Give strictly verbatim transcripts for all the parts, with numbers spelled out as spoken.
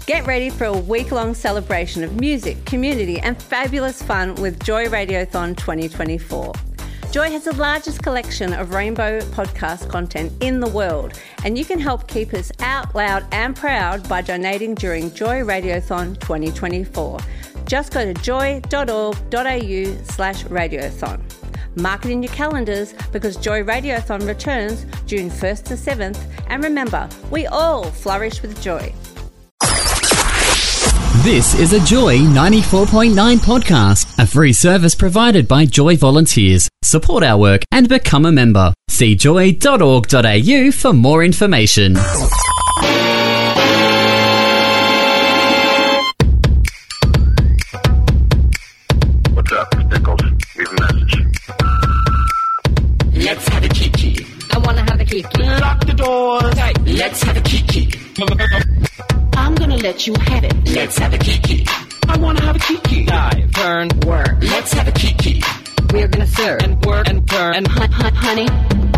Get ready for a week-long celebration of music, community and fabulous fun with Joy Radiothon twenty twenty-four. Joy has the largest collection of rainbow podcast content in the world, and you can help keep us out loud and proud by donating during Joy Radiothon twenty twenty-four. Just go to joy.org.au slash radiothon. Mark it in your calendars because Joy Radiothon returns June first to seventh, and remember, we all flourish with joy. This is a Joy ninety-four point nine podcast, a free service provided by Joy volunteers. Support our work and become a member. See joy.org.au for more information. What's up, Pickles? Leave a message. Let's have a kiki. I wanna have a kiki. Lock the doors. Right. Let's have a kiki. I'm gonna let you have it. Let's have a kiki. I wanna have a kiki. Dive, turn, work. Let's have a kiki. We're gonna serve and work and turn and hunt, hunt, honey.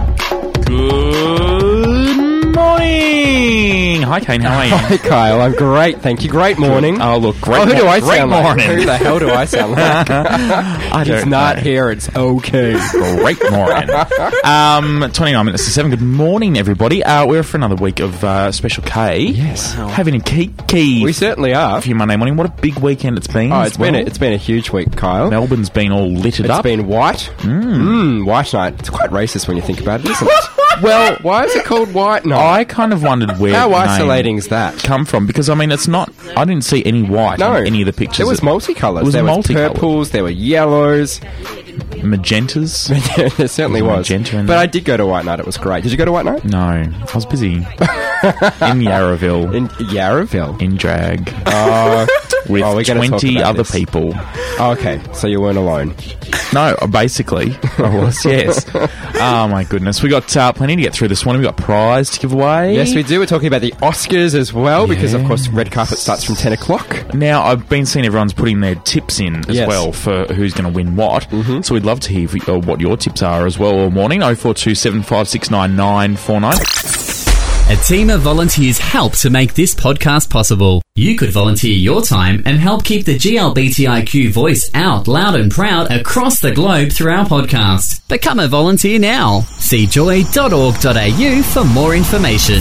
Good morning. Hi, Kane. How are you? Hi, Kyle. I'm great. Thank you. Great morning. Oh, look, great. Oh, who do I great sound morning. like? Who the hell do I sound like? I He's don't not know. here. It's okay. Great morning. um, twenty-nine minutes to seven. Good morning, everybody. Uh, we're for another week of uh, Special K. Yes. Having a key. We certainly are. For your Monday morning. What a big weekend it's been. Oh, as it's been a, well. it's been a huge week, Kyle. Melbourne's been all littered It's up. been white. Mm. White night. It's quite racist when you think about it, isn't it? Well, why is it called white night? I kind of wondered where How the name isolating is that? come from, because I mean it's not. I didn't see any white No. in any of the pictures. There was It- multicolours. It was there was multicolored. purples. There were yellows. Magentas. There certainly There was was. magenta in But there. I did go to white night. It was great. Did you go to white night? No, I was busy in Yarraville In Yarraville. in drag Oh, with oh, we're gonna talk twenty about other this. people. Oh, okay, so you weren't alone. No, basically, I was, yes. Oh, my goodness. We got uh, plenty to get through this morning. We got prize to give away. Yes, we do. We're talking about the Oscars as well, because of course red carpet starts from ten o'clock. Now, I've been seeing everyone's putting their tips in as Yes. well for who's going to win what. Mm-hmm. So we'd love to hear if, uh, what your tips are as well all morning. oh four two seven five six nine nine four nine. A team of volunteers help to make this podcast possible. You could volunteer your time and help keep the G L B T I Q voice out loud and proud across the globe through our podcast. Become a volunteer now. See joy.org.au for more information.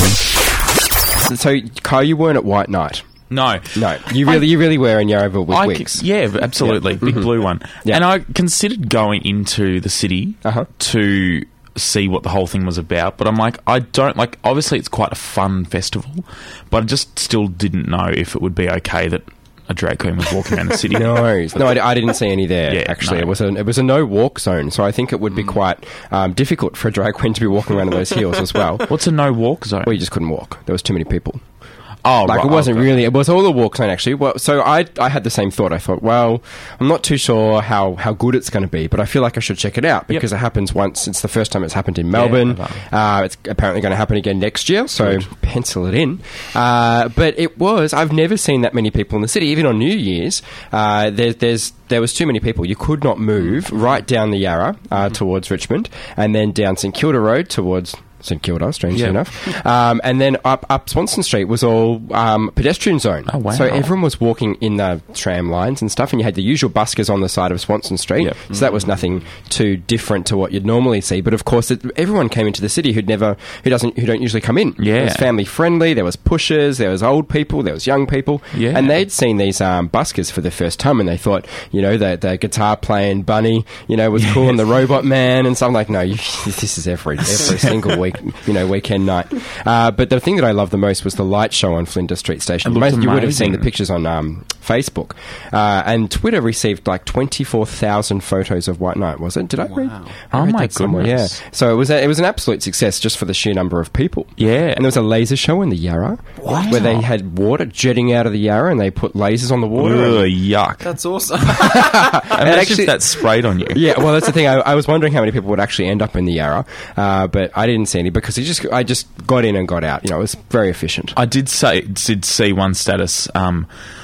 So, Kyle, you weren't at White Night. No. No, you really, you really were in Yarraville with I wigs. c- yeah, absolutely. Yeah. Big Mhm. blue one. Yeah. And I considered going into the city Uh-huh. to see what the whole thing was about, but I'm like, I don't, like, obviously it's quite a fun festival, but I just still didn't know if it would be okay that a drag queen was walking around the city. No, no, I, I didn't see any there. Yeah, actually, no. it was a it was a no walk zone, so I think it would be quite um, difficult for a drag queen to be walking around in those heels as well. What's a no walk zone? Well, you just couldn't walk. There was too many people. Oh, Like, right, it wasn't okay. really, it was all the walk zone, actually. Well, so I I had the same thought. I thought, well, I'm not too sure how, how good it's going to be, but I feel like I should check it out because it happens once. It's the first time it's happened in Melbourne. okay. uh, it's apparently going to happen again next year, so pencil it in. Uh, but it was, I've never seen that many people in the city. Even on New Year's, uh, there, there's there was too many people. You could not move right down the Yarra uh, towards Richmond and then down St Kilda Road towards St Kilda, strangely Yeah. enough. Um, and then up, up Swanston Street was all um, pedestrian zone. Oh, wow. So everyone was walking in the tram lines and stuff, and you had the usual buskers on the side of Swanston Street. Yep. So that was nothing too different to what you'd normally see. But of course, it, everyone came into the city who'd never, who doesn't, who don't usually come in. Yeah. It was family friendly. There was pushers. There was old people. There was young people. Yeah. And they'd seen these um, buskers for the first time, and they thought, you know, the, the guitar playing bunny, you know, was cool, and the robot man and stuff. Like, no, you, this is every every single week, you know, weekend night. Uh, but the thing that I loved the most was the light show on Flinders Street Station. It looked Most, you would have seen the amazing. pictures on um, Facebook. Uh, and Twitter received like twenty-four thousand photos of White Night, was it? Did I read? I Oh read my that somewhere, goodness. Yeah. So it was, a, it was an absolute success just for the sheer number of people. Yeah. And there was a laser show in the Yarra where they had water jetting out of the Yarra and they put lasers on the water. Ugh, and- yuck. That's awesome. Imagine actually- if that sprayed on you. Yeah, well, that's the thing. I, I was wondering how many people would actually end up in the Yarra, uh, but I didn't see any because it just I just got in and got out. You know, it was very efficient. I did say did see one status. Um,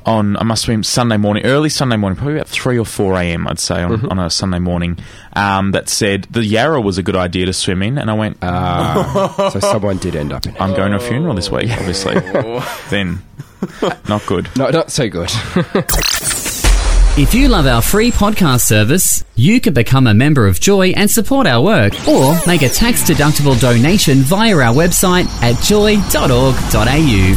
on, I must have been Sunday morning, early Sunday morning, probably about three or four a.m. I'd say on, Mm-hmm. on a Sunday morning, um, that said the Yarra was a good idea to swim in, and I went, Ah, so someone did end up in it. I'm going to a funeral this week, obviously. Then, not good. No, not so good. If you love our free podcast service, you could become a member of Joy and support our work, or make a tax-deductible donation via our website at joy dot org dot a u.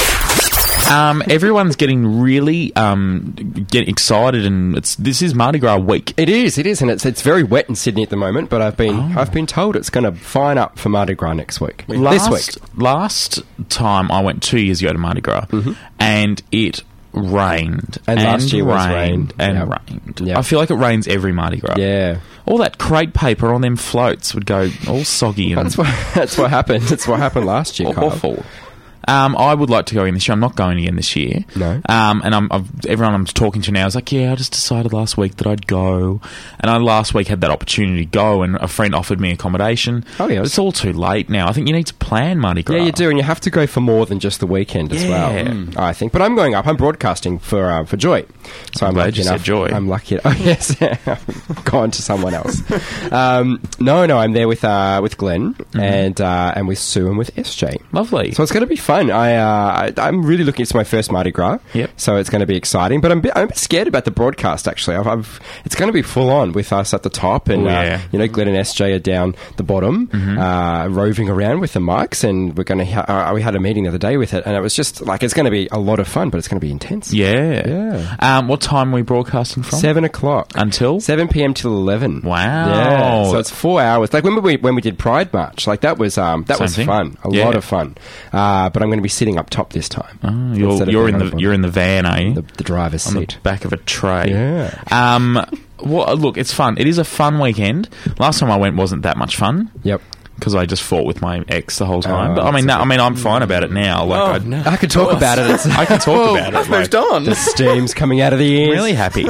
Um, everyone's getting really um, get excited, and it's this is Mardi Gras week. It is, it is, and it's it's very wet in Sydney at the moment. But I've been Oh. I've been told it's going to fine up for Mardi Gras next week. Last, this week, last time I went two years ago to Mardi Gras, and it rained And last year was rained rained. and Yep. rained. Yep. I feel like it rains every Mardi Gras. yeah, All that crepe paper on them floats would go all soggy and that's what that's what happened. That's what happened last year. Kyle. awful. Um, I would like to go in this year. I'm not going again this year. No. Um, and I'm, I've, everyone I'm talking to now is like, yeah, I just decided last week that I'd go. And I last week had that opportunity to go, and a friend offered me accommodation. Oh, yeah. It's all too late now. I think you need to plan Mardi Gras. Yeah, you do, and you have to go for more than just the weekend as well. Yeah. Mm. I think, but I'm going up. I'm broadcasting for uh, for Joy, so I'm I'm, glad lucky you said enough. Joy. I'm lucky. Oh yes, I've gone to someone else. um, no, no, I'm there with uh, with Glenn and uh, and with Sue and with S J. Lovely. So it's going to be fun. I, uh, I I'm really looking. It's my first Mardi Gras. Yep. So it's going to be exciting, but I'm a bit, I'm a bit scared about the broadcast. Actually, I've, I've it's going to be full on with us at the top, and Oh, yeah. uh, you know, Glenn and S J are down the bottom, uh, roving around with the mics, and we're going to. Ha- uh, we had a meeting the other day with it, and it was just like it's going to be a lot of fun, but it's going to be intense. yeah. Yeah. Um, what time are we broadcasting from? Seven o'clock Until? seven p.m. till eleven. Wow. Yeah, so it's four hours. Like when we when we did Pride March, like that was um that Same was thing. fun, a Yeah. lot of fun. Uh, but I'm going to be sitting up top this time. Oh, you're Instead of you're being in on the you're in the van, are you? the, the driver's On seat. the back of a tray. Yeah. Um. Well, look, it's fun. It is a fun weekend. Last time I went wasn't that much fun. Yep. Because I just fought with my ex the whole time. Oh, but I mean, that's no, I mean, I'm fine about it now. Like, Oh, I, no. I could talk about it. It's, I can talk about it. I've like, moved on. the steam's coming out of the I'm ears. really happy.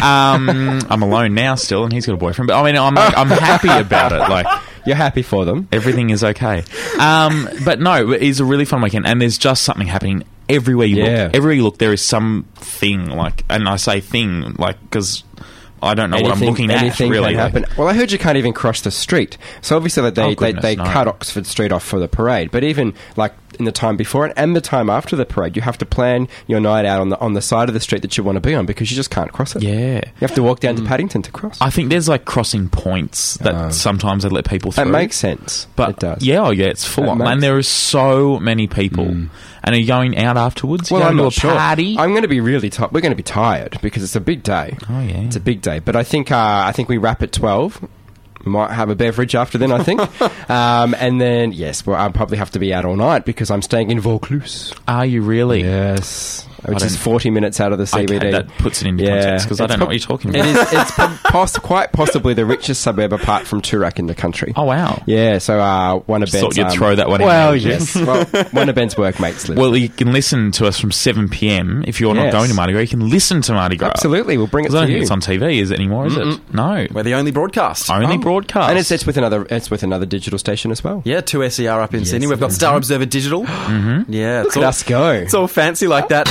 um, I'm alone now still, and he's got a boyfriend. But I mean, I'm like, I'm happy about it. Like, You're happy for them. everything is okay. Um, but no, it's a really fun weekend, and there's just something happening everywhere you Yeah. look. Everywhere you look, there is something like, and I say thing like because I don't know what I'm Anything- looking at. anything Really, can like- happen. Well, I heard you can't even cross the street. So obviously that they, Oh, they, goodness, they no. cut Oxford Street off for the parade. But even like in the time before it and the time after the parade, you have to plan your night out on the on the side of the street that you want to be on because you just can't cross it. Yeah. You have to walk down to Paddington to cross. I think there's like crossing points that Oh. sometimes they let people through. that makes sense. But it does. yeah, oh yeah, it's full That on, makes- and there are so many people. And are you going out afterwards? Well, you I'm going not to a sure. party? I'm going to be really tired. We're going to be tired because it's a big day. Oh, yeah. It's a big day. But I think uh, I think we wrap at twelve. We might have a beverage after then, I think. um, and then, yes, well, I'll probably have to be out all night because I'm staying in Vaucluse. Are you really? Yes. Which is don't- forty minutes out of the C B D. Okay, that puts it into context because I It's don't know prob- what you're talking It about. is. It's prob- poss- quite possibly the richest suburb apart from Toorak in the country. Oh wow. Yeah, so uh, one of Just Ben's... thought you'd throw that one in Well, there, would you? yes. Well, one of Ben's workmates lives Well, you can listen to us from seven p.m. if you're not Yes. going to Mardi Gras. You can listen to Mardi Gras. Absolutely, we'll bring it 'Cause I to don't you. think it's on T V, is it anymore? Is it? No. We're the only broadcast. Only Oh. broadcast. And it's, it's with another it's with another digital station as well. Yeah, two S E R up in Yes, Sydney. We've got it Star Observer Digital. Mm-hmm. Yeah, Look it's at all, us go. It's all fancy like that.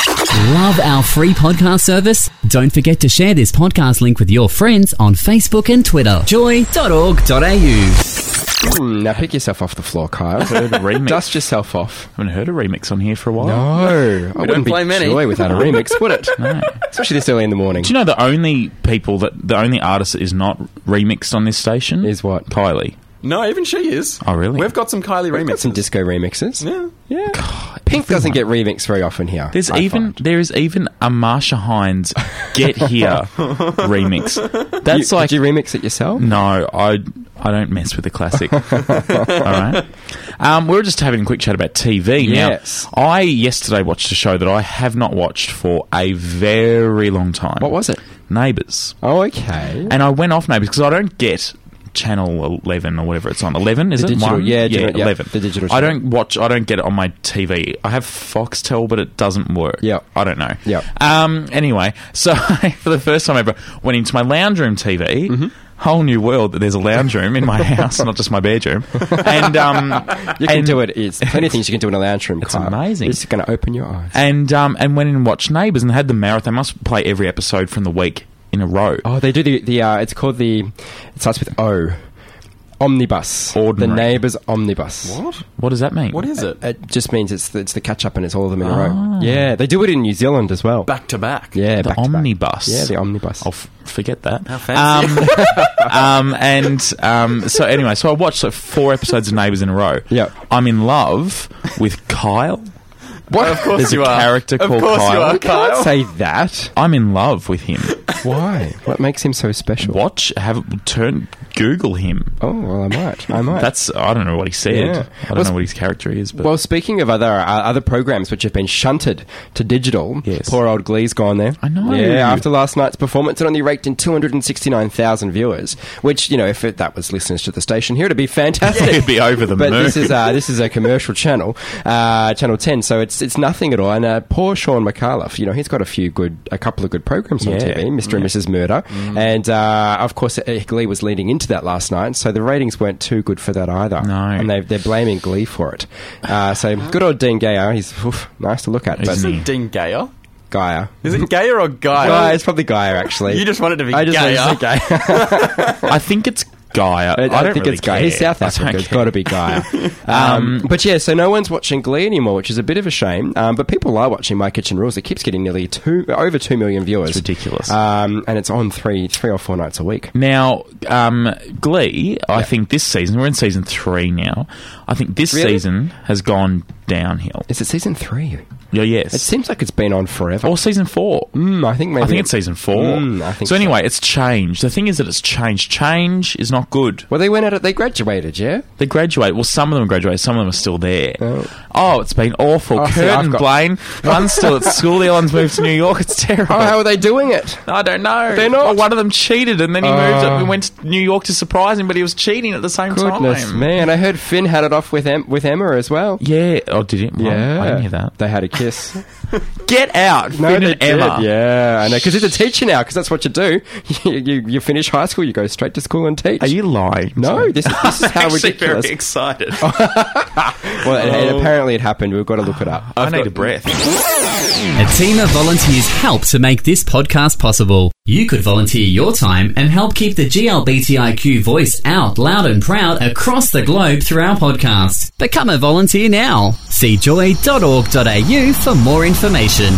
Love our free podcast service? Don't forget to share this podcast link with your friends on Facebook and Twitter. joy dot org dot a u. Hmm, now pick yourself off the floor, Kyle. remix. Dust yourself off. I haven't heard a remix on here for a while. No, I wouldn't play be many. joy without a remix, would it? No. Especially this early in the morning. Do you know the only people that the only artist that is not remixed on this station Is what? Kylie. No, even she is. Oh, really? We've got some Kylie We've got remixes. some disco remixes. Yeah. Yeah. Pink doesn't get remixed very often here. There's I even find. there is even a Marsha Hines "Get Here" remix. That's You- like did you remix it yourself? no, I I don't mess with the classic. All right. Um, we were just having a quick chat about T V. Yes. Now, I yesterday watched a show that I have not watched for a very long time. What was it? Neighbours. Oh, okay. And I went off Neighbours because I don't get Channel eleven or whatever it's on. eleven is The it? digital- One? yeah, yeah, digital- yeah, eleven. the digital I channel. don't watch. I don't get it on my T V. I have Foxtel, but it doesn't work. Yep. I don't know. Yep. Um. Anyway, so I, for the first time ever, went into my lounge room T V. Mm-hmm. whole new world that there's a lounge room in my house, not just my bedroom. And um, You can and- do it. It's plenty of things you can do in a lounge room. It's Kyle. amazing. It's going to open your eyes. And um, and went in and watched Neighbours and had the marathon. They must play every episode from the week in a row. Oh, they do the the. Uh, it's called the. It starts with O. Omnibus. Ordinary. The Neighbours Omnibus. What? What does that mean? What is it? It just means it's the, it's the catch up and it's all of them in a Ah. row. Yeah, they do it in New Zealand as well. Back to back. Yeah, The back to back. omnibus. Yeah, the omnibus. I'll f- forget that. How fancy. Um, um, and um, so anyway, so I watched like four episodes of Neighbours in a row. Yep. I'm in love with Kyle. What? Of course There's you a are. character Of called course you Kyle. are, You can't Kyle. say that. I'm in love with him. Why? What makes him so special? Watch, have turn, Google him. Oh, well, I might. I might. That's I don't know what he said. Yeah. I don't Well, know what his character is. But Well, speaking of other uh, other programs which have been shunted to digital, Yes. poor old Glee's gone there. I know. Yeah, after last night's performance, it only raked in two hundred sixty-nine thousand viewers, which, you know, if it, that was listeners to the station here, it'd be fantastic. it'd be over the But moon. this is uh, this is a commercial channel, uh, Channel ten, so it's it's nothing at all. And uh, poor Sean McAuliffe, you know, he's got a few good, a couple of good programs on Yeah. T V, Mister and Missus Murder, and uh, of course uh, Glee was leading into that last night, so the ratings weren't too good for that either. No. And they, they're blaming Glee for it. Uh, so good old Dean Gayer, he's oof, nice to look at. But Isn't he? Isn't Dean Gayer? Gayer. Is it Gayer or Gayer? Guy, it's probably Gayer actually. You just want it to be I just Gayer. want it to say Gayer. I think it's Guy. I, I, I don't think really it's Guy. care. He's South I don't Africa. It's care. got to be Guy. um, but yeah, so no one's watching Glee anymore, which is a bit of a shame. Um, but people are watching My Kitchen Rules. It keeps getting nearly two, over two million viewers. It's ridiculous. Um, and it's on three, three or four nights a week. Now, um, Glee, I think this season, we're in season three now, I think this Really? season has gone downhill. Is it season three? Yeah, yes. It seems like it's been on forever. or season four. Mm, I think maybe. I think it's season four. Mm, I think so so. anyway, it's changed. The thing is that it's changed. Change is not good. Well, they went at it. They graduated, yeah. They graduate. Well, some of them graduate. Some of them are still there. Oh. Oh, it's been awful. Oh, see, Kurt I've and got- Blaine, one's still at school. The other one's moved to New York. It's terrible. Oh, how are they doing it? I don't know. They're not. Well, one of them cheated, and then he Oh. moved up and went to New York to surprise him, but he was cheating at the same Goodness time. me! And I heard Finn had it off with em- with Emma as well. Yeah. Oh, did it? Well, Yeah, I didn't hear that. They had a kiss. Get out, No, Finn they and Emma. did. Yeah, I know. Because he's a teacher now. Because that's what you do. You, you you finish high school, you go straight to school and teach. Are you lying? No, this is this is how I'm actually ridiculous. very excited. Well, and, and apparently it happened. We've got to look it up. I need a breath. A team of volunteers help to make this podcast possible. You could volunteer your time and help keep the G L B T I Q voice out loud and proud across the globe through our podcast. Become a volunteer now. See joy dot org dot a u for more information.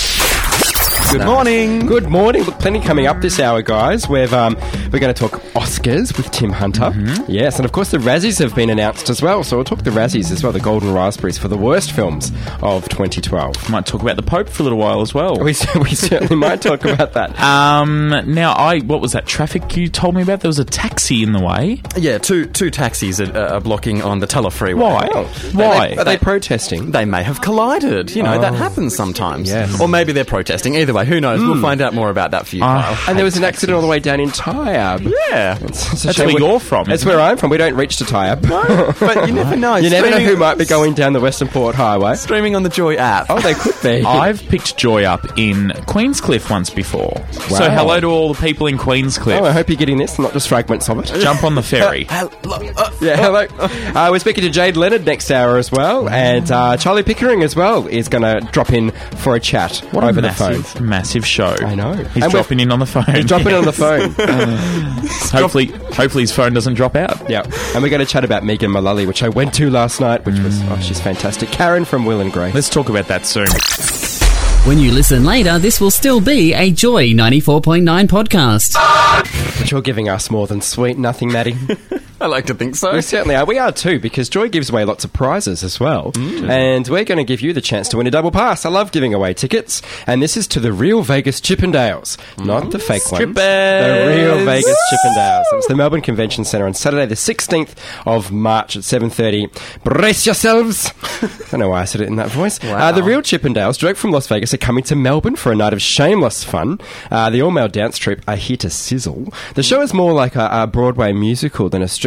Good morning. Good morning. Look, plenty coming up this hour, guys. We've um, we're going to talk Oscars with Tim Hunter. Mm-hmm. Yes, and of course the Razzies have been announced as well. So we'll talk the Razzies as well, the Golden Raspberries for the worst films of twenty twelve. Might talk about the Pope for a little while as well. We, we certainly might talk about that. Um, now, I what was that traffic you told me about? There was a taxi in the way. Yeah, two two taxis are, are blocking on the Tulla Freeway. Why? Oh, Why? Are they, are they protesting? They may have collided. You know, that happens sometimes. Yes. Or maybe they're protesting. Either way, who knows? We'll find out more about that for you, Ah. Kyle. And there was an accident all the way down in Tyab. Yeah. It's a That's shame where we- you're from, That's isn't where it? I'm from. We don't reach to Tyab. But you never know. You never know who Streaming- might be going down the Western Port Highway. Streaming on the Joy app. Oh, they could be. I've picked Joy up in Queenscliff once before. So Wow. hello to all the people in Queenscliff. Oh, I hope you're getting this, not just fragments of it. Jump on the ferry. Yeah, hello. Uh, we're speaking to Jade Leonard next hour as well, and uh, Charlie Pickering as well is going to drop in for a chat What over a the massive, phone. massive show. I know. He's And dropping in on the phone. He's dropping it on the phone. hopefully, hopefully his phone doesn't drop out. Yeah, and we're going to chat about Megan Mullally, which I went to last night, which was oh, she's fantastic. Karen from Will and Grace. Let's talk about that soon. When you listen later, this will still be a Joy ninety-four point nine podcast. But you're giving us more than sweet nothing, Maddie. I like to think so. We certainly are. We are too, because Joy gives away lots of prizes as well. And we're going to give you the chance to win a double pass. I love giving away tickets. And this is to the real Vegas Chippendales, not the fake ones. Strippers. The real Vegas Chippendales. It's the Melbourne Convention Centre on Saturday, the sixteenth of March at seven thirty. Brace yourselves. I don't know why I said it in that voice. Uh, the real Chippendales, direct from Las Vegas, are coming to Melbourne for a night of shameless fun. Uh, the all-male dance troupe are here to sizzle. The show is more like a, a Broadway musical than a, stri-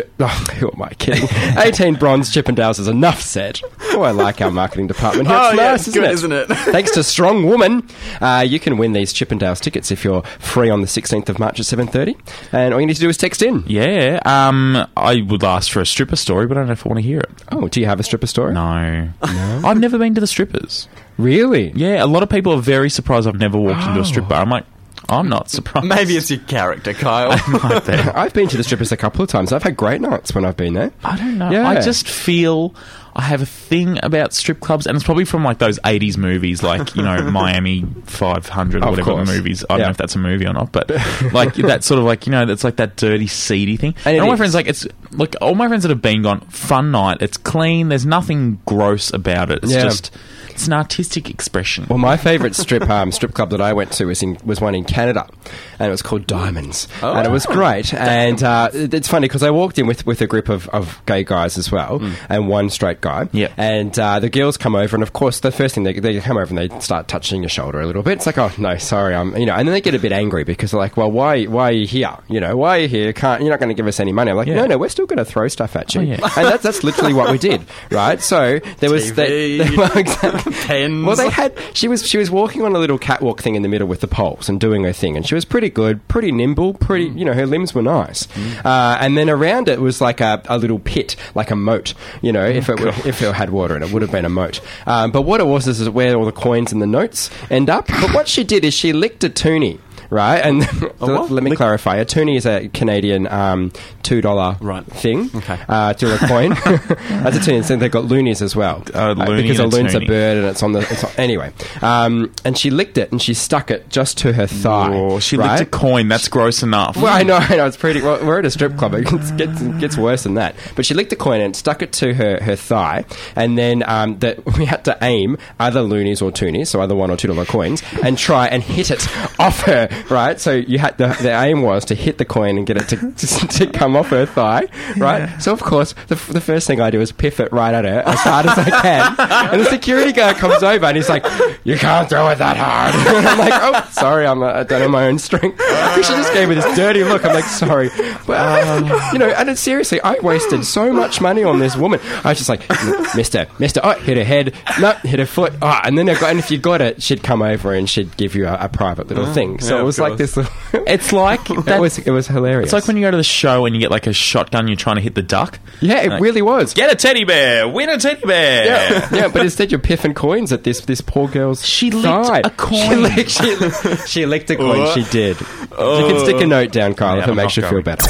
Oh, who am I kidding? eighteen bronze Chippendales is enough said. Oh, I like our marketing department here. Oh, It's yeah, nice, it's isn't good, it? isn't it? Thanks to Strong Woman, uh, you can win these Chippendales tickets if you're free on the sixteenth of March at seven thirty. And all you need to do is text in. Yeah, um, I would ask for a stripper story, but I don't know if I want to hear it. Oh, do you have a stripper story? No. No? I've never been to the strippers. Really? Yeah, a lot of people are very surprised I've never walked into a strip bar. I'm like, I'm not surprised. Maybe it's your character, Kyle. Might be. I've been to the strippers a couple of times. I've had great nights when I've been there. I don't know. Yeah. I just feel I have a thing about strip clubs, and it's probably from like those eighties movies, like, you know, Miami five hundred or Of whatever course. the movies. I don't Yeah. know if that's a movie or not, but like that sort of like, you know, that's like that dirty, seedy thing. And And, it all my is. friends, like, it's like all my friends that have been gone, fun night, it's clean, there's nothing gross about it. It's Yeah. just, it's an artistic expression. Well, my favourite strip um, strip club that I went to was in, was one in Canada, and it was called Diamonds, Oh. and it was great. And uh, it- it's funny because I walked in with, with a group of, of gay guys as well, and one straight guy. Yeah. And uh, the girls come over, and of course, the first thing they, they come over and they start touching your shoulder a little bit. It's like, oh no, sorry, I'm, you know. And then they get a bit angry because they're like, well, why why are you here? You know, why are you here? Can't you're not going to give us any money? I'm like, Yeah. no, no, we're still going to throw stuff at you. Oh, yeah. And that's that's literally what we did, right? So there was T V, that. Well, exactly. pens. Well, they had. She was she was walking on a little catwalk thing in the middle with the poles and doing her thing, and she was pretty good, pretty nimble, pretty. You know, her limbs were nice. Uh, and then around it was like a, a little pit, like a moat. You know, if it were, if it had water in it, it would have been a moat. Um, but what it was is where all the coins and the notes end up. But what she did is she licked a toonie. Right, and what? let me clarify. A toonie is a Canadian um, two dollar Right. thing, Okay. uh, two dollar coin. That's a toonie. And so they've got loonies as well, Uh, loony because a and a loon's a toonie. bird, and it's on the. It's on, anyway, um, and she licked it and she stuck it just to her thigh. Oh, she right? licked a coin. That's gross enough. Well, I know, I know. It's pretty. Well, we're at a strip club. It gets, gets, gets worse than that. But she licked a coin and stuck it to her, her thigh, and then um, that we had to aim either loonies or toonies, so either one or two dollar coins, and try and hit it off her. Right. So you had the, the aim was to hit the coin and get it to, to, to come off her thigh. Right. So of course, the, the first thing I do is piff it right at her as hard as I can, and the security guard comes over and he's like, "You can't throw it that hard." And I'm like, "Oh, sorry, I'm, uh, I don't have my own strength." She just gave me this dirty look. I'm like, sorry. But, uh, you know, and it's, seriously, I wasted so much money on this woman. I was just like, mister, mister, oh, hit her head. No, hit her foot. Oh, and then I got, and if you got it, she'd come over and she'd give you a, a private little thing. So yeah, it was of like course. this little... It's like it that, was, it was hilarious. it's like when you go to the show and you get like a shotgun, you're trying to hit the duck. Yeah, it Like, really was. Get a teddy bear, win a teddy bear. Yeah, yeah, but instead you're piffing coins at this this poor girl's She licked thigh. a coin. She licked, she, licked, she licked a coin. She did. You can stick a note down, Kyle, Yeah, if it I'm makes you not feel going. better.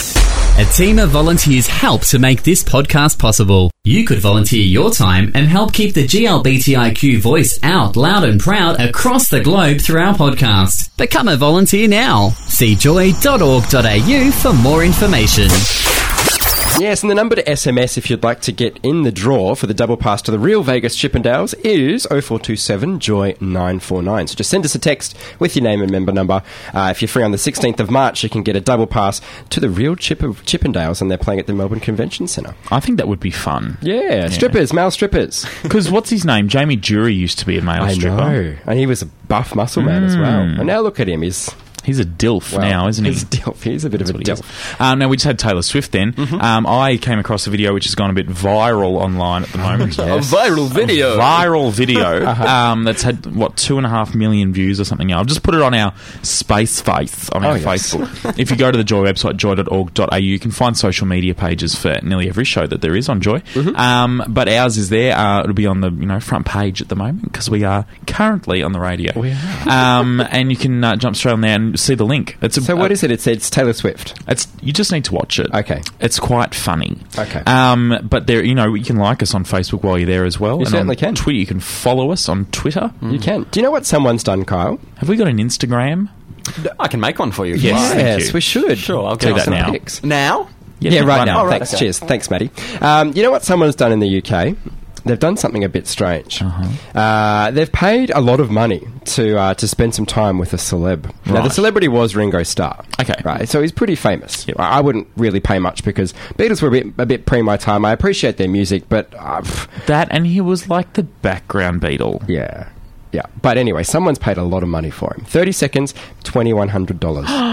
A team of volunteers help to make this podcast possible. You could volunteer your time and help keep the G L B T I Q voice out loud and proud across the globe through our podcast. Become a volunteer now. See joy dot org dot a u for more information. Yes, and the number to S M S if you'd like to get in the draw for the double pass to the real Vegas Chippendales is oh four two seven joy nine four nine. So just send us a text with your name and member number. Uh, if you're free on the sixteenth of March, you can get a double pass to the real Chip- Chippendales, and they're playing at the Melbourne Convention Centre. I think that would be fun. Yeah, strippers, male strippers. Because what's his name? Jamie Jury used to be a male I stripper. know. And he was a buff muscle man as well. Mm. And now look at him. He's... He's a dilf Well, now, isn't he? He's a dilf. He's a bit of a That's what he dilf. is. Um, now, we just had Taylor Swift then. Um, I came across a video which has gone a bit viral online at the moment. Yes. A viral video. A viral video um, that's had, what, two and a half million views or something now. I've just put it on our Space Face on Oh, our yes. Facebook. If you go to the Joy website, joy dot org dot a u, you can find social media pages for nearly every show that there is on Joy. Um, but ours is there. Uh, it'll be on the you know front page at the moment because we are currently on the radio. We are. Um, and you can uh, jump straight on there and see the link. It's a, So what is it? It's, it's Taylor Swift. It's you just need to watch it. Okay. It's quite funny. Okay. Um, but there, you know, you can like us on Facebook while you're there as well. You and certainly on can. Twitter, you can follow us on Twitter. You can. Do you know what someone's done, Kyle? Have we got an Instagram? I can make one for you. if Yes. you like. Thank Yes, you. we should. Sure, I'll Do get that some now. pics. Now? Yeah, right now. Oh, right, Thanks. okay. Cheers. Thanks, Maddie. Um, you know what someone's done in the U K? They've done something a bit strange. Uh-huh. Uh, they've paid a lot of money to uh, to spend some time with a celeb. Now, the Right. celebrity was Ringo Starr. Okay. Right, so he's pretty famous. Yep. I I wouldn't really pay much because Beatles were a bit, a bit pre my time. I appreciate their music, but... Uh, pff, That, and he was like the background Beatle. yeah. Yeah. But anyway, someone's paid a lot of money for him. thirty seconds, twenty-one hundred dollars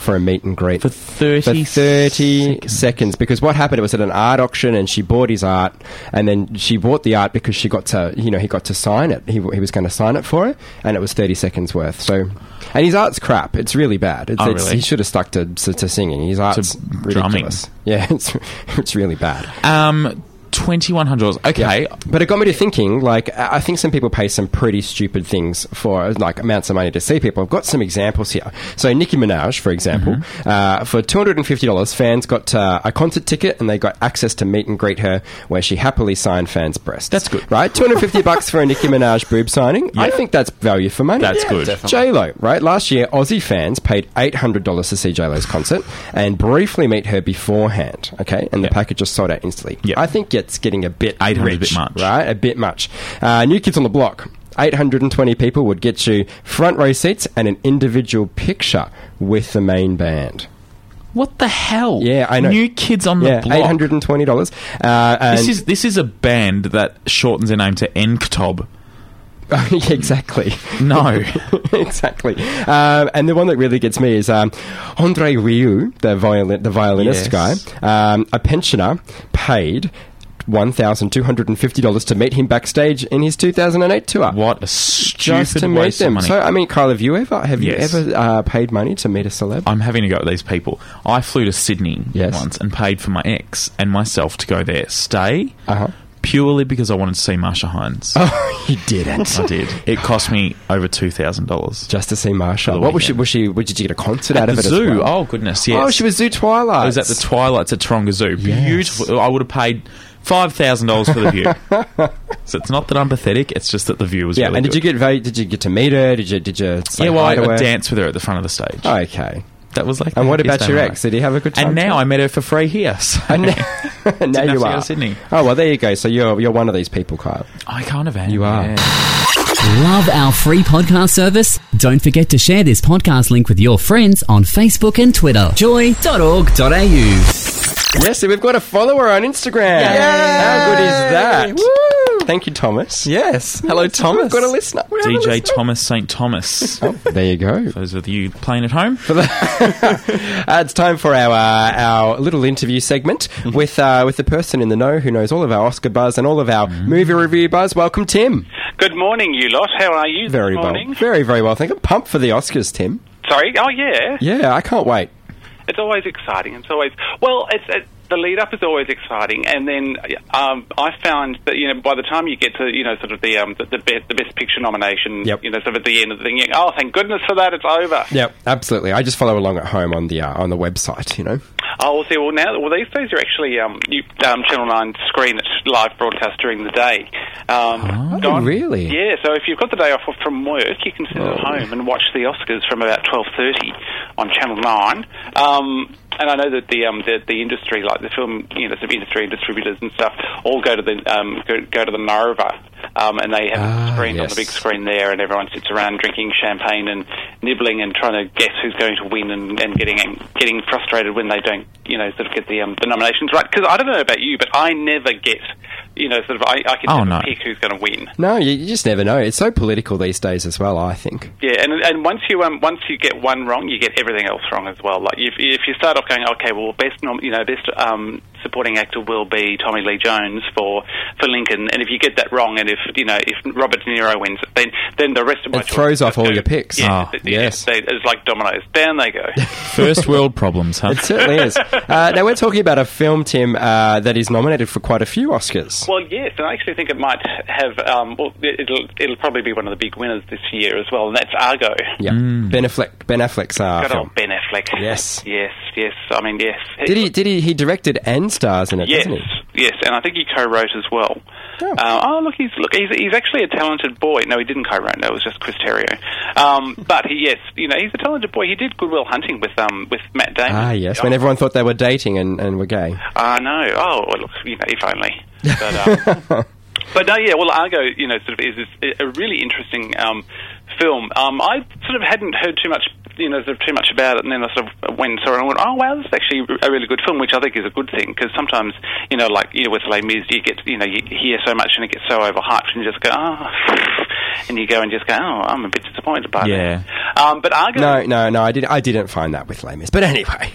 for a meet and greet. For thirty For thirty seconds. seconds. Because what happened, it was at an art auction and she bought his art, and then she bought the art because she got to, you know, he got to sign it. He, he was going to sign it for her, and it was thirty seconds worth. So, and his art's crap. It's really bad. It's, Oh, it's, really? He should have stuck to, to, to singing. His art's drumming. ridiculous. Yeah, it's, it's really bad. Um, twenty-one hundred dollars. Okay. Yeah. But it got me to thinking, like, I I think some people pay some pretty stupid things for, like, amounts of money to see people. I've got some examples here. So Nicki Minaj, for example, Mm-hmm. uh, for two hundred fifty dollars, fans got uh, a concert ticket and they got access to meet and greet her where she happily signed fans' breasts. That's good. Right? two hundred fifty bucks for a Nicki Minaj boob signing. I Yeah. think that's value for money. That's good. definitely. J-Lo, right? Last year, Aussie fans paid eight hundred dollars to see J-Lo's concert and briefly meet her beforehand, okay? And the Yeah. package just sold out instantly. Yeah. I think it's getting a bit eight hundred rich, a bit much. right? A bit much. Uh, New Kids on the Block. eight hundred twenty people would get you front row seats and an individual picture with the main band. What the hell? Yeah, I know. New Kids on the Yeah, Block. eight hundred twenty dollars. Uh, and This is this is a band that shortens their name to N K T O B. exactly. No. exactly. Um, and the one that really gets me is um, Andre Rieu, the, violin, the violinist Yes. guy. Um, a pensioner paid one thousand two hundred fifty dollars to meet him backstage in his two thousand eight tour. What a stupid Just to meet waste of them. money. So, I mean, Kyle, have you ever have Yes. you ever uh, paid money to meet a celeb? I'm having to go with these people. I flew to Sydney Yes. once and paid for my ex and myself to go there, stay, Uh-huh. purely because I wanted to see Marsha Hines. Oh, you didn't. I did. It cost me over two thousand dollars. Just to see Marsha. the What was she? weekend. Was she? What, did you get a concert out At of the it zoo. as well? Oh goodness, yes. Oh, she was Zoo Twilight. I was at the Twilights at Taronga Zoo. Yes. Beautiful. I would have paid five thousand dollars for the view. So it's not that I'm pathetic. It's just that the view was Yeah, really and did good. you get value, did you get to meet her? Did you did you say Yeah, well, hi I, to her? I danced with her at the front of the stage. Okay. That was like. And the what happiest about day your of my ex? life. Did he have a good time? And now too? I met her for free here. So And now, now Didn't have you to go are. to Sydney. Oh well, there you go. So you're you're one of these people, Kyle. I kind of am. You are. yeah. Love our free podcast service? Don't forget to share this podcast link with your friends on Facebook and Twitter. joy dot org dot a u. Yes, so we've got a follower on Instagram. How good is that? Woo! Thank you, Thomas. Yes. Hello, Thomas. We've got a listener. We have a D J listener. Thomas Saint Thomas. Oh, there you go. Those of you playing at home. Uh, it's time for our uh, our little interview segment with uh, with the person in the know who knows all of our Oscar buzz and all of our movie review buzz. Welcome, Tim. Good morning, you lot. How are you Very this well. morning? Very, very well. Thank you. I'm pumped for the Oscars, Tim. Sorry? Oh, yeah. Yeah, I can't wait. It's always exciting. It's always... Well, it's... It, the lead-up is always exciting, and then um, I found that, you know, by the time you get to, you know, sort of the um, the, the, best, the best picture nomination, Yep. you know, sort of at the end of the thing, you oh, thank goodness for that, it's over. Yeah, absolutely. I just follow along at home on the uh, on the website, you know. Oh, well, see, well, now, well, these days you're actually, um, you, um, Channel nine screen it live broadcast during the day. Um, Oh, go on- really? Yeah, so if you've got the day off from work, you can sit Oh. at home and watch the Oscars from about twelve thirty on Channel nine. Um, and I know that the, um, the the industry, like the film, you know, sort of industry and distributors and stuff, all go to the um, go, go to the Nova, um, and they have Ah, it screened on yes. the big screen there, and everyone sits around drinking champagne and nibbling and trying to guess who's going to win, and, and getting getting frustrated when they don't, you know, sort of get the um, the nominations right. Because I don't know about you, but I never get, you know, sort of I, I can Oh, never no. pick who's going to win. No, you, you just never know. It's so political these days as well, I think. Yeah, and and once you um once you get one wrong, you get everything else wrong as well. Like if if you start off going, okay, well, best nom- you know best um supporting actor will be Tommy Lee Jones for for Lincoln, and if you get that wrong, and if you know if Robert De Niro wins, then then the rest of my It throws choices off all go- your picks. Yeah, Oh, th- yes. they, it's like dominoes. Down they go. First world problems, huh? It certainly is. Uh, now, we're talking about a film, Tim, uh, that is nominated for quite a few Oscars. Well, yes, and I actually think it might have. Um, well, it'll it'll probably be one of the big winners this year as well, and that's Argo. Yeah. Ben Affleck, Ben Affleck's uh, Good film. old Ben Affleck. Yes. yes, yes. I mean, yes. Did he? Did he? He directed and stars in it, Yes, doesn't he? yes, and I think he co-wrote as well. Oh. Uh, oh, look, he's look, he's he's actually a talented boy. No, he didn't co-write. That was just Chris Terrio. Um, but he, yes, you know, he's a talented boy. He did Good Will Hunting with um with Matt Damon. Ah, yes. When everyone thought they were dating and, and were gay. I know. Oh, well, look, you know, if only. But, um, but no, yeah. Well, Argo, you know, sort of is, is a really interesting um, film. Um, I sort of hadn't heard too much, you know, sort of too much about it, and then I sort of went and saw it and went, oh wow, this is actually a really good film, which I think is a good thing, because sometimes, you know, like, you know, with Les Mis, you get, you know, you hear so much and it gets so overhyped, and you just go, oh, and you go and just go, oh, I'm a bit disappointed by Yeah. that. Um, but Argo... No, no, no, I, did, I didn't find that with Les Mis. But anyway.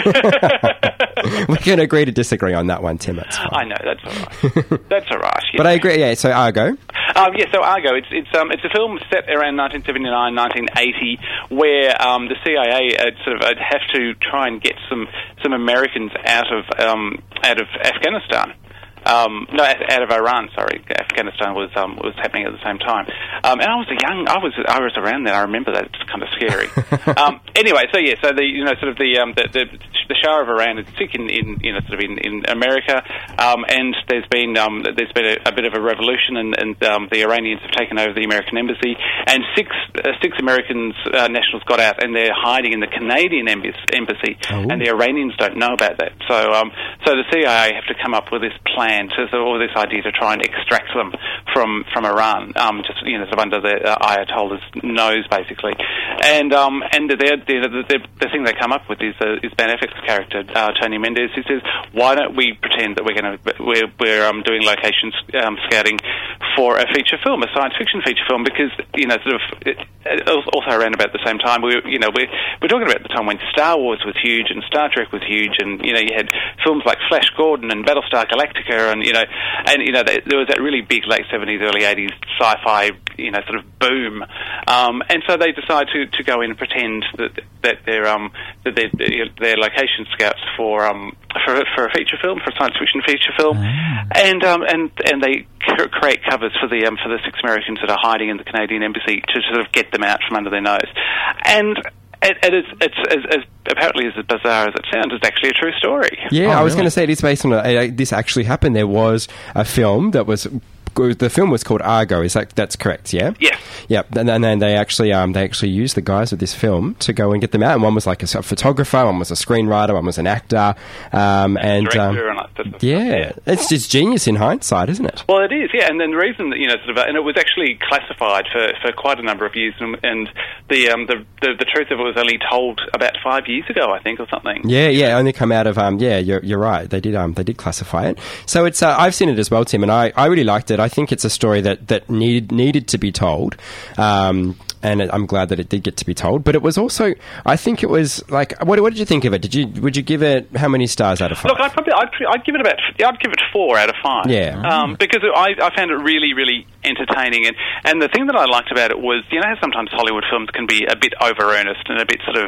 We can agree to disagree on that one, Tim. It's fine. I know, that's all right. That's all right. Yeah. But I agree, yeah, so Argo. Um, yeah, so Argo, it's it's um, it's a film set around nineteen seventy-nine, nineteen eighty, where um, the C I A uh, sort of uh, have to try and get some, some Americans out of um, out of Afghanistan. Um, no, out of Iran. Sorry, Afghanistan was um, was happening at the same time. Um, and I was a young, I was I was around then. I remember that. It's kind of scary. um, anyway, so yeah, so the you know sort of the um, the, the the Shah of Iran is sick in, in you know sort of in, in America, um, and there's been um, there's been a, a bit of a revolution, and, and um, the Iranians have taken over the American embassy, and six uh, six Americans uh, nationals got out, and they're hiding in the Canadian embassy, embassy and the Iranians don't know about that. So um, so the C I A have to come up with this plan. To, so all this idea to try and extract them from from Iran, um, just you know, sort of under the uh, Ayatollah's nose, basically. And um, and the, the, the the thing they come up with is uh, is Ben Affleck's character, uh, Tony Mendez, who says, "Why don't we pretend that we're going to we're we're um, doing location um, scouting for a feature film, a science fiction feature film?" Because you know, sort of it, it also around about the same time, we you know we we're talking about the time when Star Wars was huge and Star Trek was huge, and you know you had films like Flash Gordon and Battlestar Galactica. And you know, and you know, there was that really big late seventies, early eighties sci-fi, you know, sort of boom. Um, and so they decide to, to go in and pretend that that they're um that they're, they're location scouts for um for for a feature film, for a science fiction feature film, mm. and um and and they create covers for the um for the six Americans that are hiding in the Canadian embassy to sort of get them out from under their nose, and. It, it is, it's as, as apparently as bizarre as it sounds, it's actually a true story. Yeah, oh, I was really? going to say it is based on a, a, this actually happened. There was a film that was. The film was called Argo. Is that that's correct? Yeah. Yeah. Yep. And then they actually um they actually used the guys of this film to go and get them out. And one was like a photographer, one was a screenwriter, one was an actor, um and, and um, and yeah, yeah, it's just genius in hindsight, isn't it? Well, it is. Yeah, and then the reason that you know sort of and it was actually classified for, for quite a number of years, and, and the um the, the the truth of it was only told about five years ago, I think, or something. Yeah, yeah, only come out of um yeah, you're you're right. They did um they did classify it. So it's uh, I've seen it as well, Tim, and I I really liked it. I think it's a story that, that needed needed to be told, um, and I'm glad that it did get to be told. But it was also, I think it was like, what, what did you think of it? Did you would you give it how many stars out of five? Look, I'd probably I'd, I'd give it about I'd give it four out of five. Yeah, um, because I, I found it really really entertaining, and, and the thing that I liked about it was, you know how sometimes Hollywood films can be a bit over earnest and a bit sort of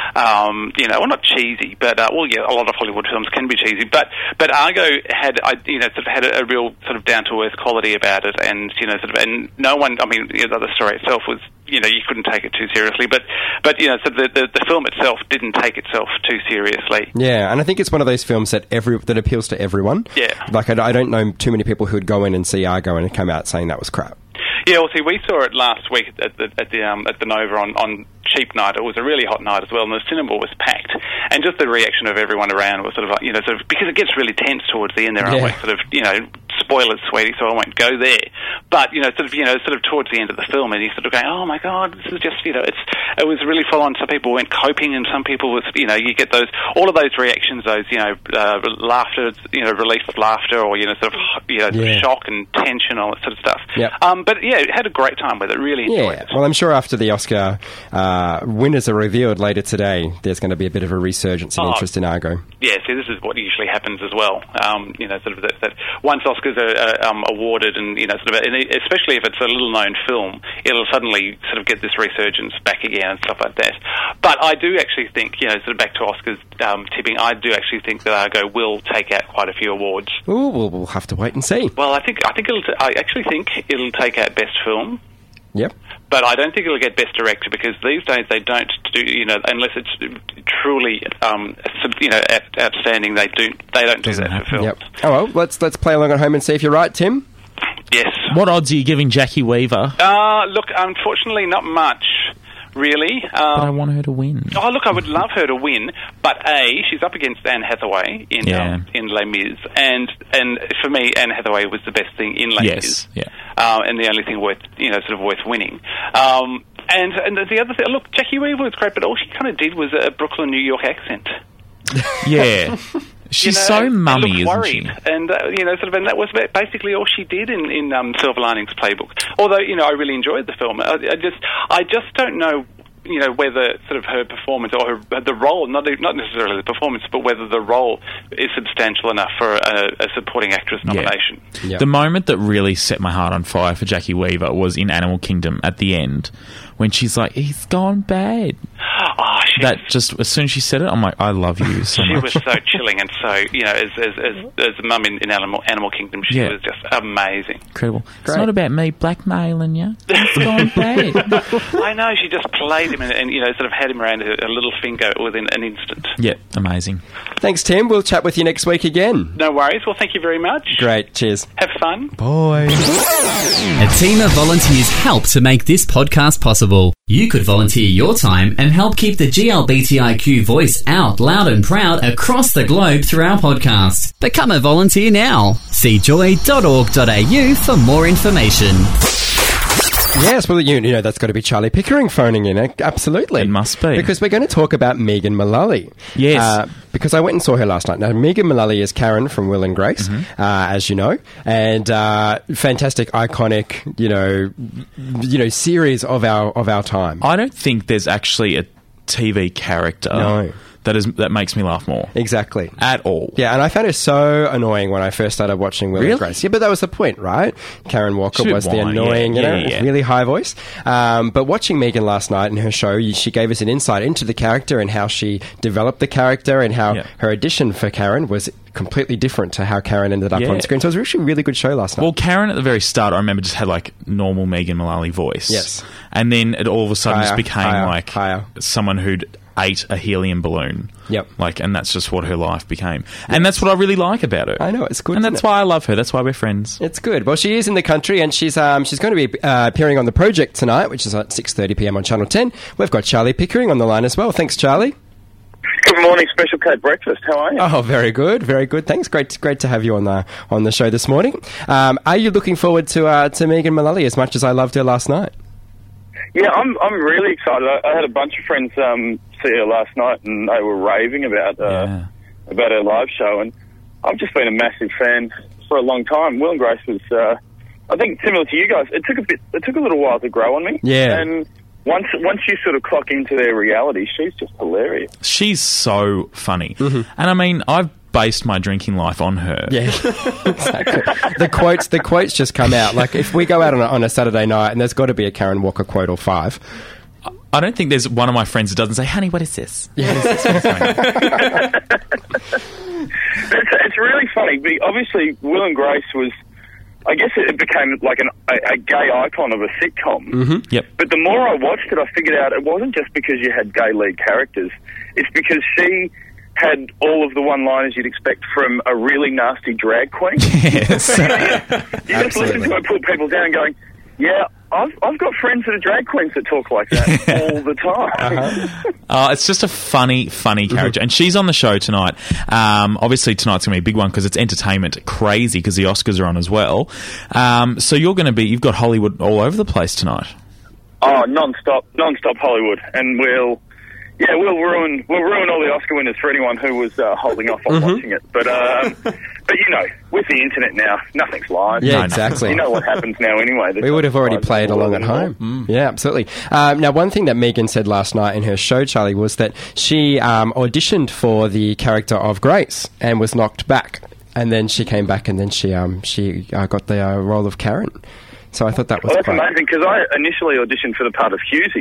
um, you know well not cheesy, but uh, well yeah a lot of Hollywood films can be cheesy, but but Argo had I, you know sort of had a, a real sort of down to earth quality about it, and you know sort of and no one I mean you know, the story itself was. You know, you couldn't take it too seriously, but, but you know, so the, the the film itself didn't take itself too seriously. Yeah, and I think it's one of those films that every that appeals to everyone. Yeah, like I, I don't know too many people who'd go in and see Argo and come out saying that was crap. Yeah, well, see, we saw it last week at the at the um, at the Nova on, on cheap night. It was a really hot night as well, and the cinema was packed. And just the reaction of everyone around was sort of like, you know, sort of because it gets really tense towards the end there, aren't yeah. we? Sort of, you know, spoilers, sweetie, so I won't go there. But you know, sort of, you know, sort of towards the end of the film, and you sort of going, oh my god, this is just, you know, it's it was really full on. Some people went coping, and some people was, you know, you get those all of those reactions, those you know, uh, laughter, you know, release of laughter, or you know, sort of, you know, yeah. shock and tension, all that sort of stuff. Yep. Um, but yeah, had a great time with it. Really enjoyed yeah. it. Well, I'm sure after the Oscar uh, winners are revealed later today, there's going to be a bit of a resurgence in oh, interest in Argo. Yeah, see, this is what usually happens as well. Um, you know, sort of that, that once Oscars are uh, um, awarded, and you know, sort of, and especially if it's a little-known film, it'll suddenly sort of get this resurgence back again and stuff like that. But I do actually think, you know, sort of back to Oscars um, tipping, I do actually think that Argo will take out quite a few awards. Ooh, we'll, we'll have to wait and see. Well, I think I think it'll. T- I actually think it'll take out Best Film. Yep. But I don't think it'll get Best Director, because these days they don't do, you know, unless it's truly, um, you know, outstanding. They do. They don't do Doesn't that happen. for films. Yep. Oh well, let's let's play along at home and see if you're right, Tim. Yes. What odds are you giving Jackie Weaver? Uh, look, unfortunately, not much. Really. Um, but I want her to win. Oh, look, I would love her to win, but A, she's up against Anne Hathaway in yeah. um, in Les Mis, and and for me, Anne Hathaway was the best thing in Les yes. Mis, yeah. uh, and the only thing worth, you know, sort of worth winning. Um, and and the other thing, look, Jackie Weaver was great, but all she kind of did was a Brooklyn, New York accent. Yeah. She's you know, so and, mummy, and isn't worried. she? And, uh, you know, sort of, and that was basically all she did in, in um, Silver Linings Playbook. Although, you know, I really enjoyed the film. I, I just I just don't know, you know, whether sort of her performance or her, the role, not not necessarily the performance, but whether the role is substantial enough for a, a supporting actress nomination. Yeah. Yep. The moment that really set my heart on fire for Jackie Weaver was in Animal Kingdom at the end, when she's like, "He's gone bad." Oh, she that was, just as soon as she said it, I'm like, "I love you so she much." She was so chilling, and so, you know, as as as, as a mum in, in Animal Animal Kingdom, she yeah. was just amazing. Incredible. Great. It's not about me blackmailing you. It's gone bad. I know, she just played him and, and you know, sort of had him around her, a little finger within an instant. Yeah, amazing. Thanks, Tim. We'll chat with you next week again. No worries. Well, thank you very much. Great. Cheers. Have fun. Bye. A team of volunteers help to make this podcast possible. You could volunteer your time and help keep the G L B T I Q voice out loud and proud across the globe through our podcast. Become a volunteer now. See joy dot org dot a u for more information. Yes, well, you, you know, that's got to be Charlie Pickering phoning in. eh? Absolutely. It must be. Because we're going to talk about Megan Mullally. Yes. Uh, because I went and saw her last night. Now, Megan Mullally is Karen from Will and Grace, Mm-hmm. uh, as you know, and uh, fantastic, iconic, you know, you know, series of our of our time. I don't think there's actually a T V character No. that is that makes me laugh more. Exactly. At all. Yeah, and I found her so annoying when I first started watching Will Really? and Grace. Yeah, but that was the point, right? Karen Walker She's a bit was the whiny, annoying, yeah, you know, yeah, yeah. really high voice. Um, but watching Megan last night in her show, she gave us an insight into the character and how she developed the character and how Yeah. her audition for Karen was completely different to how Karen ended up Yeah. on screen. So it was actually a really good show last night. Well, Karen at the very start, I remember, just had like normal Megan Mullally voice. Yes. And then it all of a sudden Higher, just became higher, like higher. someone who'd ate a helium balloon. Yep. Like, and that's just what her life became. And that's what I really like about her. I know, it's good, And isn't that's it? why I love her. That's why we're friends. It's good. Well, she is in the country, and she's um, she's going to be uh, appearing on The Project tonight, which is at six thirty p m on Channel ten. We've got Charlie Pickering on the line as well. Thanks, Charlie. Good morning, Special K Breakfast. How are you? Oh, very good, very good. Thanks. Great, great to have you on the on the show this morning. Um, are you looking forward to uh, to Megan Mullally as much as I loved her last night? Yeah, I'm I'm really excited. I, I had a bunch of friends um, see her last night, and they were raving about uh, Yeah. about her live show, and I've just been a massive fan for a long time. Will and Grace was, uh, I think, similar to you guys. It took a bit, it took a little while to grow on me. Yeah. and once once you sort of clock into their reality, she's just hilarious. She's so funny. Mm-hmm. And I mean, I've based my drinking life on her. Yeah, exactly. The quotes, the quotes just come out. Like if we go out on a, on a Saturday night, and there's got to be a Karen Walker quote or five. I don't think there's one of my friends that doesn't say, "Honey, what is this?" Yeah. it's, it's really funny. But obviously, Will and Grace was, I guess it became like an, a, a gay icon of a sitcom. Mm-hmm. Yep. But the more I watched it, I figured out it wasn't just because you had gay lead characters. It's because she had all of the one-liners you'd expect from a really nasty drag queen. Yes. You just listen to her put people down going, yeah, I've, I've got friends that are drag queens that talk like that all the time. Uh-huh. Uh, it's just a funny, funny character. And she's on the show tonight. Um, obviously, tonight's going to be a big one because it's entertainment crazy because the Oscars are on as well. Um, so you're going to be, you've got Hollywood all over the place tonight. Oh, non-stop, non-stop Hollywood. And we'll, yeah, we'll ruin, we'll ruin all the Oscar winners for anyone who was uh, holding off on Mm-hmm. watching it. But, um, but you know, with the internet now, nothing's live. Yeah, No, no. exactly. You know what happens now anyway. There's We would have already nothing played live along at anymore. home. Yeah, absolutely. Um, now, one thing that Megan said last night in her show, Charlie, was that she um, auditioned for the character of Grace and was knocked back, and then she came back, and then she um, she uh, got the uh, role of Karen. So I thought that was Well, that's quite... amazing because I initially auditioned for the part of Husey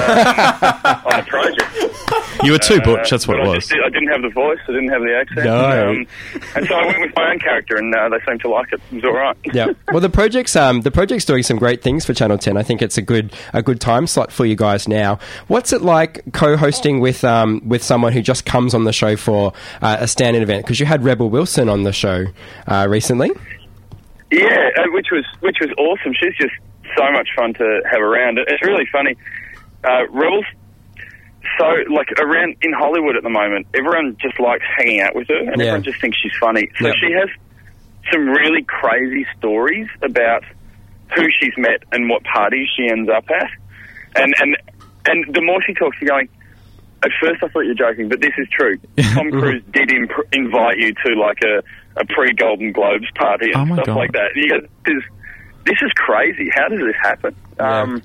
uh, on a project. You were too Uh, butch, that's what but it I, was. just, I didn't have the voice, I didn't have the accent. No. Um, and so I went with my own character, and uh, they seemed to like it. It was all right. Yeah. Well, the project's um, the project's doing some great things for Channel ten. I think it's a good a good time slot for you guys now. What's it like co-hosting with um, with someone who just comes on the show for uh, a stand-in event? Because you had Rebel Wilson on the show uh, recently. Yeah, uh, which was which was awesome. She's just so much fun to have around. It's really funny. Uh, Rebel's so, like, around in Hollywood at the moment, everyone just likes hanging out with her, and Yeah. everyone just thinks she's funny. So Yep. she has some really crazy stories about who she's met and what parties she ends up at. And and and the more she talks, you're going, at first I thought you were joking, but this is true. Tom Cruise did imp- invite you to, like, a, a pre-Golden Globes party and Oh my stuff God. like that. You go, this, this is crazy. How does this happen? Yeah. Um,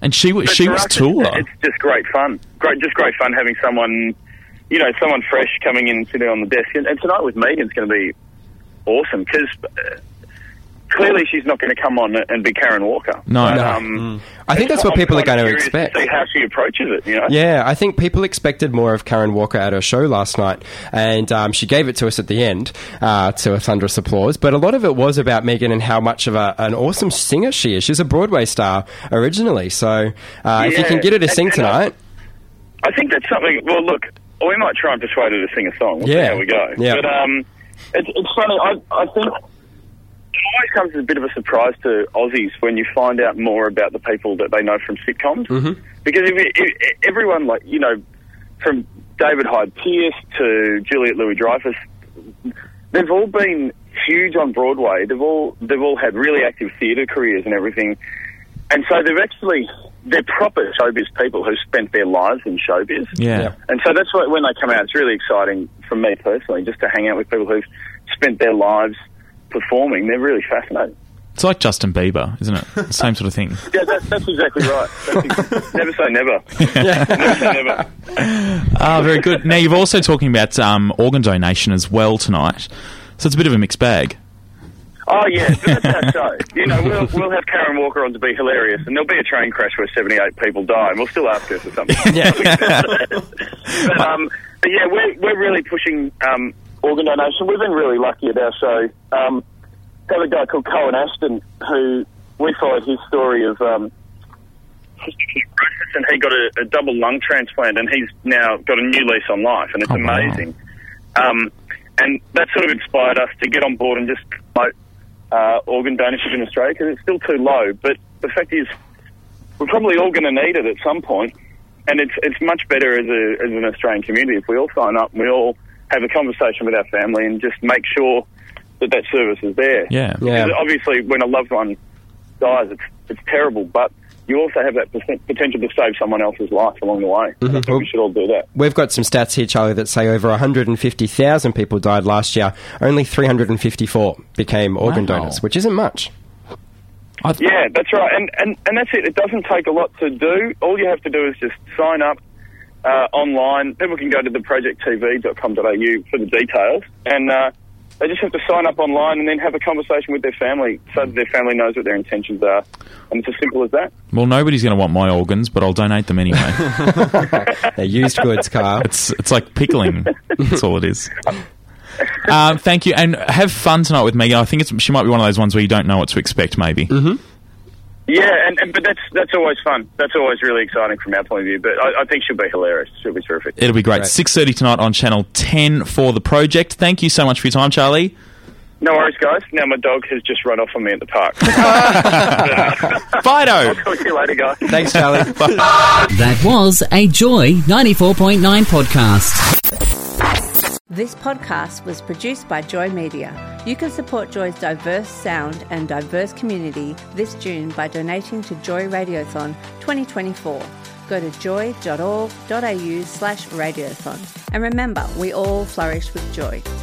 And she was But she for was us, taller. It's, it's just great fun. Great, just great fun having someone, you know, someone fresh coming in and sitting on the desk. And, and tonight with Megan's going to be awesome because uh, clearly she's not going to come on and be Karen Walker. No. But, No. um, I think that's what I'm people are kind going of to curious expect. see how she approaches it, you know? Yeah, I think people expected more of Karen Walker at her show last night, and um, she gave it to us at the end uh, to a thunderous applause. But a lot of it was about Megan and how much of a, an awesome singer she is. She's a Broadway star originally, so uh, if you Yeah, can get her to and- sing and I- tonight, I think that's something. Well, look, we might try and persuade her to sing a song. We'll Yeah. see how we go. Yeah. But um, it's, it's funny. I, I think it always comes as a bit of a surprise to Aussies when you find out more about the people that they know from sitcoms. Mm-hmm. Because if, you- if everyone, like you know, from David Hyde Pierce to Juliet Louis-Dreyfus, they've all been huge on Broadway. They've all they've all had really active theatre careers and everything. And so they've actually, they're proper showbiz people who spent their lives in showbiz. Yeah. Yeah. And so that's why when they come out, it's really exciting for me personally, just to hang out with people who've spent their lives performing. They're really fascinating. It's like Justin Bieber, isn't it? The same sort of thing. Yeah, that, that's exactly right. That's ex- never say never. Never say never. Ah, very good. Now, you're also talking about um, organ donation as well tonight. So it's a bit of a mixed bag. Oh, yeah, but that's our show. You know, we'll, we'll have Karen Walker on to be hilarious, and there'll be a train crash where seventy-eight people die, and we'll still ask her for something. but, um, but, yeah, we're, we're really pushing um, organ donation. We've been really lucky at our show. Um, got a guy called Cohen Ashton, who we followed his story of um, and he got a, a double lung transplant, and he's now got a new lease on life, and it's Oh, wow. amazing. Um, and that sort of inspired us to get on board and just promote uh, organ donorship in Australia, because it's still too low. But the fact is, we're probably all going to need it at some point, and it's it's much better as, a, as an Australian community if we all sign up and we all have a conversation with our family and just make sure that that service is there. Yeah. Yeah. Because obviously, when a loved one dies, it's it's terrible, but you also have that percent- potential to save someone else's life along the way. Mm-hmm. I think we should all do that. we've got some stats here, Charlie, that say over one hundred fifty thousand people died last year. Only three hundred fifty-four became organ Wow. donors, which isn't much. I th- Yeah, that's right. And, and, and that's it. It doesn't take a lot to do. All you have to do is just sign up uh, online. People can go to the project t v dot com dot a u for the details. And uh, they just have to sign up online and then have a conversation with their family so that their family knows what their intentions are. And it's as simple as that. Well, nobody's going to want my organs, but I'll donate them anyway. They're used goods, Carl. It's it's like pickling. That's all it is. Um, thank you, and have fun tonight with Megan. I think it's, she might be one of those ones where you don't know what to expect, maybe. Mm-hmm. Yeah, and, and but that's that's always fun. That's always really exciting from our point of view. But I, I think she'll be hilarious. She'll be terrific. It'll be great. Great. six thirty tonight on Channel ten for the project. Thank you so much for your time, Charlie. No worries, guys. Now my dog has just run off on me at the park. Fido! I'll talk to you later, guys. Thanks, Charlie. That was a Joy ninety-four point nine podcast. This podcast was produced by Joy Media. You can support Joy's diverse sound and diverse community this June by donating to Joy Radiothon twenty twenty-four. Go to joy dot org dot a u slash radiothon. And remember, we all flourish with joy.